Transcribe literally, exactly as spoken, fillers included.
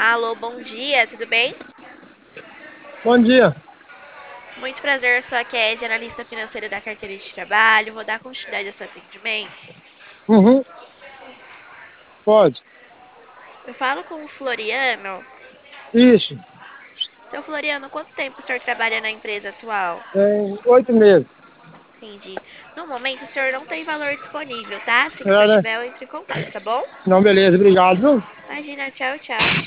Alô, bom dia, tudo bem? Bom dia. Muito prazer, eu sou a Kézia, analista financeira da carteira de trabalho. Vou dar continuidade ao seu atendimento. Uhum, pode. Eu falo com o Floriano. Isso. Seu Floriano, quanto tempo o senhor trabalha na empresa atual? Tem oito meses. Entendi. No momento, o senhor não tem valor disponível, tá? Assim que o É, senhor né? tiver, eu entro em contato, tá bom? Não, beleza. Obrigado, viu? Imagina, tchau, tchau.